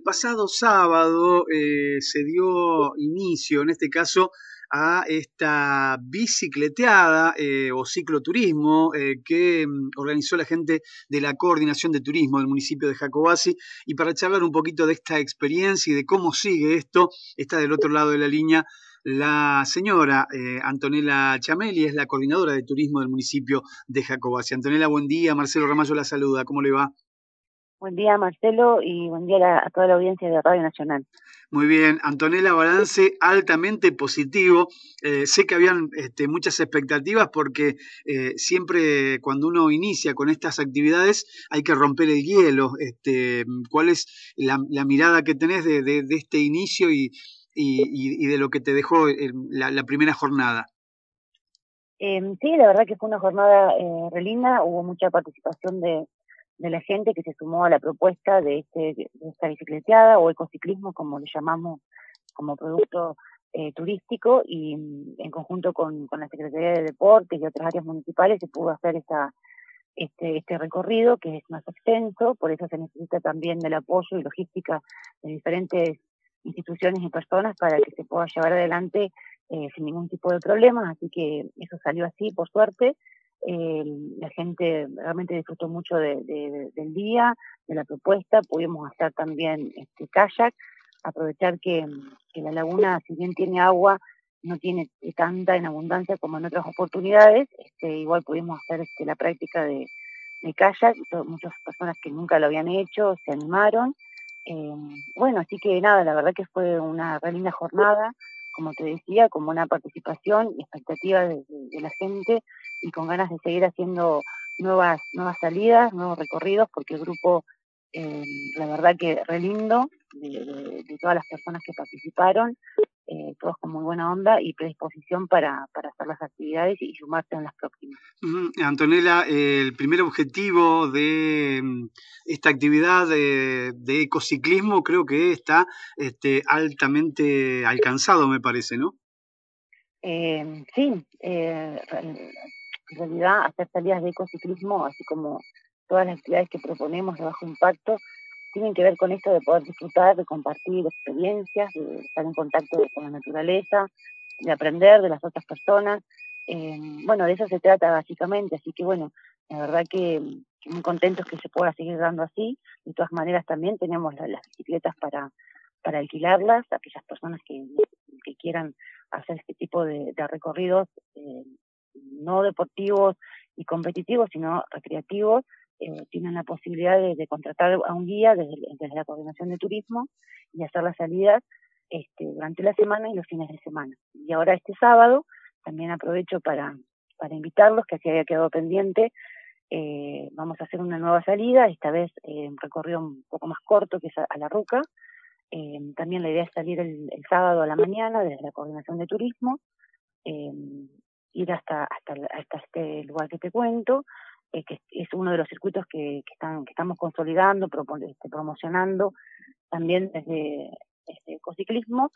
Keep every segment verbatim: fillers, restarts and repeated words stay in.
pasado sábado eh, se dio inicio, en este caso, a esta bicicleteada eh, o cicloturismo eh, que mm, organizó la gente de la Coordinación de Turismo del municipio de Jacobasi. Y para charlar un poquito de esta experiencia y de cómo sigue esto, está del otro lado de la línea la señora eh, Antonella Chameli, es la coordinadora de turismo del municipio de Jacobasi. Antonella, buen día. Marcelo Ramallo la saluda. ¿Cómo le va? Buen día, Marcelo, y buen día a, la- a toda la audiencia de Radio Nacional. Muy bien, Antonella, balance altamente positivo. Eh, sé que habían este, muchas expectativas porque eh, siempre cuando uno inicia con estas actividades hay que romper el hielo. Este, ¿cuál es la, la mirada que tenés de, de, de este inicio y, y, y, de lo que te dejó el, la, la primera jornada? Eh, sí, la verdad que fue una jornada eh, re linda, hubo mucha participación de, de la gente que se sumó a la propuesta de, este, de esta bicicleteada o ecociclismo, como le llamamos como producto eh, turístico, y mm, en conjunto con, con la Secretaría de Deportes y otras áreas municipales se pudo hacer esta, este, este recorrido que es más extenso, por eso se necesita también del apoyo y logística de diferentes instituciones y personas para que se pueda llevar adelante eh, sin ningún tipo de problemas, así que eso salió así, por suerte. Eh, la gente realmente disfrutó mucho de, de, del día, de la propuesta, pudimos hacer también este kayak, aprovechar que, que la laguna, si bien tiene agua, no tiene tanta en abundancia como en otras oportunidades. Este, igual pudimos hacer este, la práctica de, de kayak, muchas personas que nunca lo habían hecho se animaron. Eh, bueno, así que nada, la verdad que fue una re linda jornada, como te decía, con buena participación y expectativa de, de, de la gente, y con ganas de seguir haciendo nuevas, nuevas salidas, nuevos recorridos, porque el grupo, eh, la verdad que re lindo, de, de, de todas las personas que participaron, eh, todos con muy buena onda y predisposición para, para hacer las actividades y sumarse en las próximas. Uh, Antonella, eh, el primer objetivo de um, esta actividad de, de, ecociclismo creo que está este, altamente alcanzado, me parece, ¿no? Eh, sí, eh, en realidad hacer salidas de ecociclismo, así como todas las actividades que proponemos de bajo impacto, tienen que ver con esto de poder disfrutar, de compartir experiencias, de estar en contacto con la naturaleza, de aprender de las otras personas. Eh, bueno, de eso se trata básicamente, así que bueno, la verdad que, que muy contentos que se pueda seguir dando así. De todas maneras también tenemos la, las bicicletas para, para alquilarlas, aquellas personas que, que quieran hacer este tipo de, de recorridos, eh, no deportivos y competitivos, sino recreativos. Eh, tienen la posibilidad de, de contratar a un guía desde, desde la Coordinación de Turismo y hacer las salidas este, durante la semana y los fines de semana. Y ahora este sábado también aprovecho para, para invitarlos, que así había quedado pendiente. Eh, vamos a hacer una nueva salida, esta vez eh, un recorrido un poco más corto, que es a, a La Ruca. Eh, también la idea es salir el, el sábado a la mañana desde la Coordinación de Turismo, eh, ir hasta, hasta, hasta este lugar que te cuento, eh, que es uno de los circuitos que, que, están, que estamos consolidando, propon, este, promocionando también desde este ecociclismo.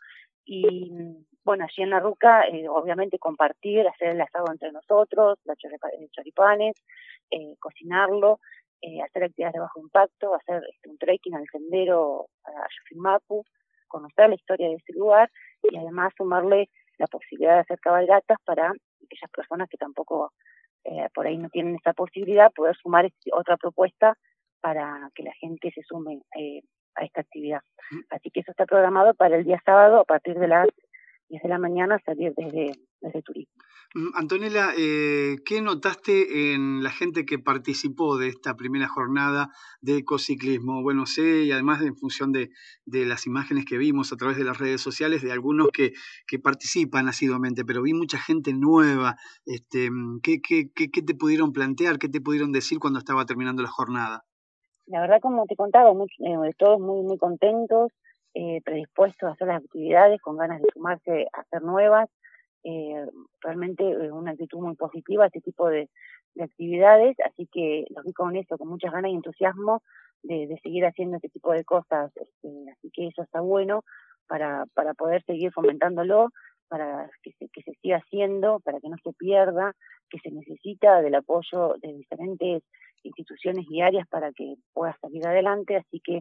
Y bueno, allí en La Ruca, eh, obviamente compartir, hacer el asado entre nosotros, los choripanes, eh, cocinarlo, eh, hacer actividades de bajo impacto, hacer este, un trekking al sendero a Yushimapu, conocer la historia de ese lugar y además sumarle la posibilidad de hacer cabalgatas para aquellas personas que tampoco eh, por ahí no tienen esa posibilidad, poder sumar este, otra propuesta para que la gente se sume eh, a esta actividad. Así que eso está programado para el día sábado a partir de las diez de la mañana salir desde, desde Turismo. Antonella, eh, ¿qué notaste en la gente que participó de esta primera jornada de ecociclismo? Bueno, sé, y además en función de, de las imágenes que vimos a través de las redes sociales, de algunos que, que participan asiduamente, pero vi mucha gente nueva. Este, ¿qué, qué, qué, ¿Qué te pudieron plantear? ¿Qué te pudieron decir cuando estaba terminando la jornada? La verdad, como te contaba, muy, eh, todos muy, muy contentos, eh, predispuestos a hacer las actividades, con ganas de sumarse a hacer nuevas. Eh, realmente eh, una actitud muy positiva a este tipo de, de actividades, así que los vi con eso, con muchas ganas y entusiasmo de, de seguir haciendo este tipo de cosas, este, así que eso está bueno para, para poder seguir fomentándolo, para que se, que se siga haciendo, para que no se pierda, que se necesita del apoyo de diferentes instituciones y áreas para que pueda salir adelante, así que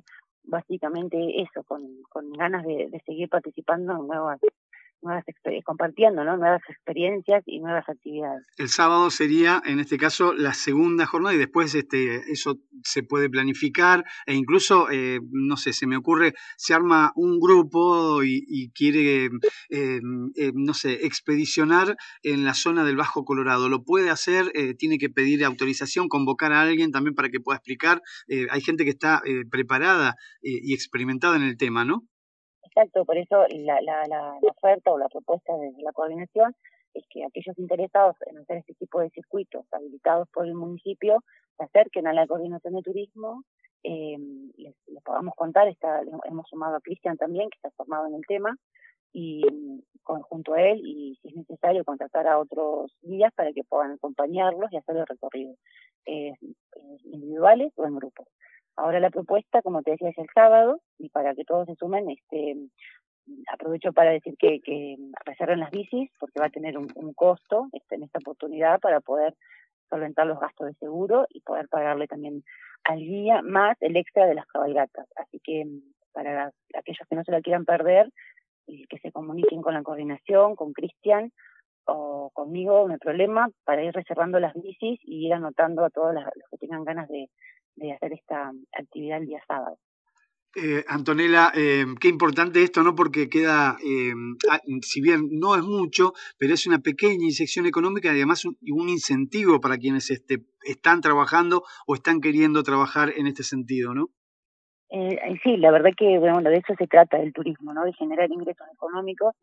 básicamente eso, con, con ganas de, de seguir participando en nuevas, nuevas compartiendo, ¿no? Nuevas experiencias y nuevas actividades. El sábado sería, en este caso, la segunda jornada y después este, eso se puede planificar e incluso, eh, no sé, se me ocurre, se arma un grupo y, y quiere, eh, eh, no sé, expedicionar en la zona del Bajo Colorado. ¿Lo puede hacer? Eh, ¿Tiene que pedir autorización, convocar a alguien también para que pueda explicar? Eh, hay gente que está eh, preparada eh, y experimentada en el tema, ¿no? Exacto, por eso la, la, la, la oferta o la propuesta de la coordinación es que aquellos interesados en hacer este tipo de circuitos habilitados por el municipio se acerquen a la coordinación de turismo, eh, les, les podamos contar, está, hemos sumado a Cristian también, que está formado en el tema, y con, junto a él, y si es necesario contratar a otros guías para que puedan acompañarlos y hacer el recorrido, eh, individuales o en grupos. Ahora la propuesta, como te decía, es el sábado, y para que todos se sumen, este, aprovecho para decir que, que reserven las bicis, porque va a tener un, un costo este, en esta oportunidad para poder solventar los gastos de seguro y poder pagarle también al guía más el extra de las cabalgatas. Así que para aquellos que no se la quieran perder, y que se comuniquen con la coordinación, con Cristian o conmigo, no hay problema, para ir reservando las bicis y ir anotando a todos los que tengan ganas de, de hacer esta actividad el día sábado. Eh, Antonella, eh, qué importante esto, ¿no? Porque queda, eh, si bien no es mucho, pero es una pequeña inyección económica y además un, un incentivo para quienes este, están trabajando o están queriendo trabajar en este sentido, ¿no? Eh, sí, la verdad que bueno, de eso se trata el turismo, ¿no? De generar ingresos económicos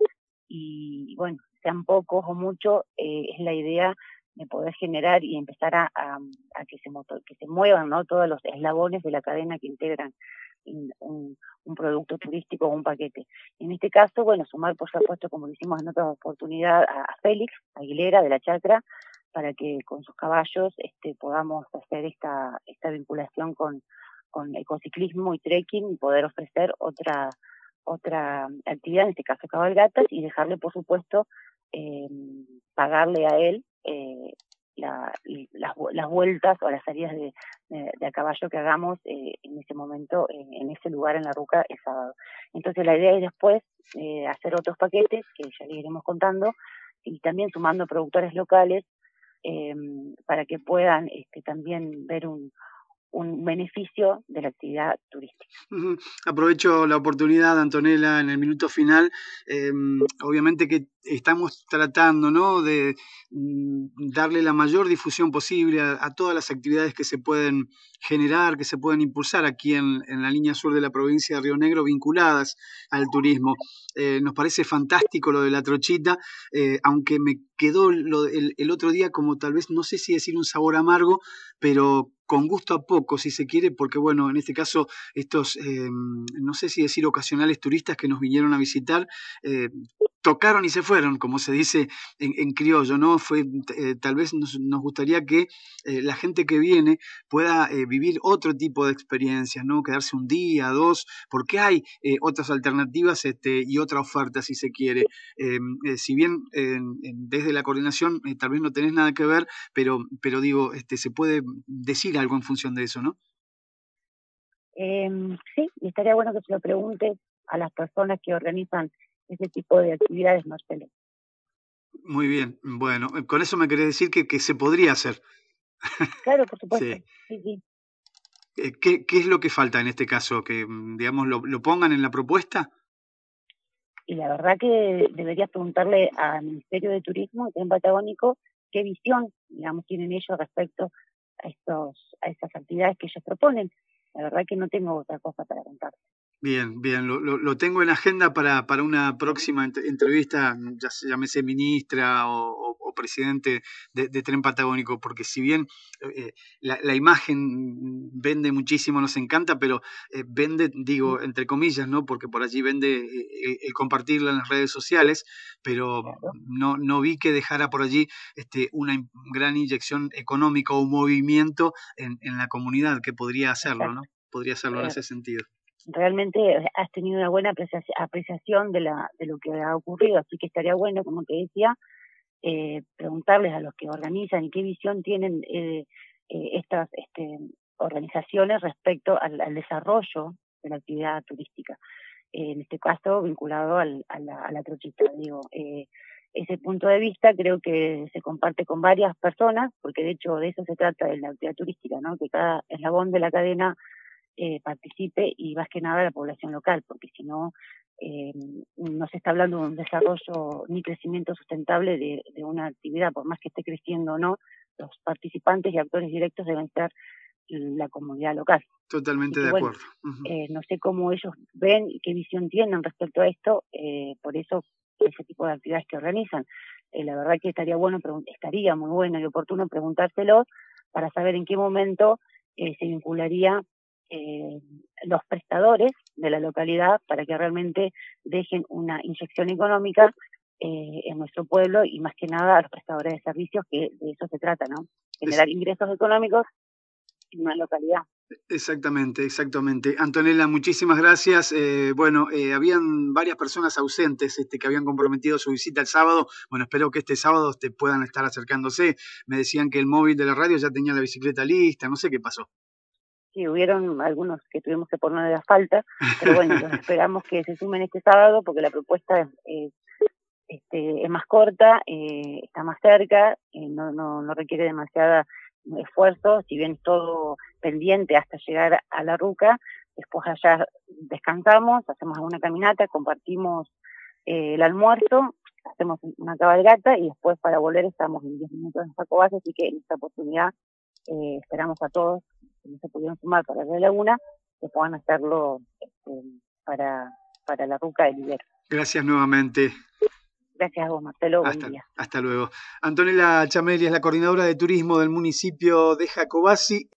y bueno, sean pocos o muchos, eh, es la idea de poder generar y empezar a, a, a que se motor, que se muevan, ¿no? Todos los eslabones de la cadena que integran un, un producto turístico o un paquete. En este caso, bueno, sumar por supuesto, como lo hicimos en otra oportunidad, a, a Félix Aguilera de la Chacra, para que con sus caballos este, podamos hacer esta, esta vinculación con, con ecociclismo y trekking y poder ofrecer otra otra actividad, en este caso cabalgatas, y dejarle, por supuesto, eh, pagarle a él eh, la, las, las vueltas o las salidas de, de, de a caballo que hagamos eh, en ese momento, en, en ese lugar en la ruca el sábado. Entonces la idea es después eh, hacer otros paquetes, que ya le iremos contando, y también sumando productores locales eh, para que puedan este, también ver un, un beneficio de la actividad turística. Uh-huh. Aprovecho la oportunidad, Antonella, en el minuto final. Eh, obviamente que estamos tratando, ¿no?, de mm, darle la mayor difusión posible a, a, todas las actividades que se pueden generar, que se pueden impulsar aquí en, en la línea sur de la provincia de Río Negro vinculadas al turismo. Eh, nos parece fantástico lo de la trochita, eh, aunque me quedó lo, el, el otro día como tal vez, no sé si decir un sabor amargo, pero con gusto a poco, si se quiere, porque bueno, en este caso, estos, eh, no sé si decir ocasionales turistas que nos vinieron a visitar, eh, tocaron y se fueron, como se dice en, en criollo, ¿no? Fue, eh, tal vez nos, nos gustaría que eh, la gente que viene pueda eh, vivir otro tipo de experiencias, ¿no? Quedarse un día, dos, porque hay eh, otras alternativas este, y otra oferta, si se quiere. Eh, eh, si bien eh, desde la coordinación eh, tal vez no tenés nada que ver, pero, pero digo, este, se puede decir algo en función de eso, ¿no? Eh, sí, y estaría bueno que se lo preguntes a las personas que organizan ese tipo de actividades, Marcelo. Muy bien, bueno, con eso me querés decir que, que se podría hacer. Claro, por supuesto. Sí. Sí, sí. ¿Qué, ¿Qué es lo que falta en este caso? ¿Que, digamos, lo, lo pongan en la propuesta? Y la verdad que deberías preguntarle al Ministerio de Turismo, el Tren Patagónico, qué visión, digamos, tienen ellos respecto a estos, a estas actividades que ellos proponen. La verdad que no tengo otra cosa para contarte. Bien, bien, lo, lo, lo tengo en agenda para, para una próxima ent entrevista, ya llámese ministra o, o, o presidente de, de Tren Patagónico, porque si bien eh, la, la imagen vende muchísimo, nos encanta, pero eh, vende, digo, entre comillas, ¿no? Porque por allí vende eh, el compartirla en las redes sociales, pero Claro. no, no vi que dejara por allí este, una gran inyección económica o movimiento en, en la comunidad, que podría hacerlo, Exacto. ¿no? Podría hacerlo en Eh, ese sentido. realmente has tenido una buena apreciación de, la, de lo que ha ocurrido, así que estaría bueno, como te decía, eh, preguntarles a los que organizan y qué visión tienen eh, eh, estas este, organizaciones respecto al, al desarrollo de la actividad turística. Eh, en este caso, vinculado al, a, la, a la trochita, digo. Eh, ese punto de vista creo que se comparte con varias personas, porque de hecho de eso se trata de la actividad turística, ¿no? Que cada eslabón de la cadena eh, participe y más que nada la población local, porque si no, eh, no se está hablando de un desarrollo ni crecimiento sustentable de, de una actividad, por más que esté creciendo o no, los participantes y actores directos deben ser la comunidad local. Totalmente que, de bueno, acuerdo. Uh-huh. eh, no sé cómo ellos ven y qué visión tienen respecto a esto, eh, por eso ese tipo de actividades que organizan. Eh, la verdad que estaría bueno, estaría muy bueno y oportuno preguntárselo para saber en qué momento eh, se vincularía eh, los prestadores de la localidad para que realmente dejen una inyección económica eh, en nuestro pueblo y más que nada a los prestadores de servicios, que de eso se trata, ¿no? Generar es... ingresos económicos en una localidad. Exactamente, exactamente. Antonella, muchísimas gracias. Eh, bueno, eh, habían varias personas ausentes este, que habían comprometido su visita el sábado. Bueno, espero que este sábado te puedan estar acercándose. Me decían que el móvil de la radio ya tenía la bicicleta lista, no sé qué pasó. Sí, hubieron algunos que tuvimos que poner de la falta, pero bueno, los esperamos que se sumen este sábado porque la propuesta es, es, este, es más corta, eh, está más cerca, eh, no, no, no requiere demasiada esfuerzo, si bien es todo pendiente hasta llegar a la ruca, después allá descansamos, hacemos alguna caminata, compartimos eh, el almuerzo, hacemos una cabalgata y después para volver estamos en diez minutos en Jacobacci, así que en esta oportunidad eh, esperamos a todos que no se pudieron sumar para la laguna, que puedan hacerlo este, para, para la ruca del Ibero. Gracias nuevamente. Gracias a vos, Marcelo. Hasta, buen día. Hasta luego. Antonella Chameli es la coordinadora de turismo del municipio de Jacobacci.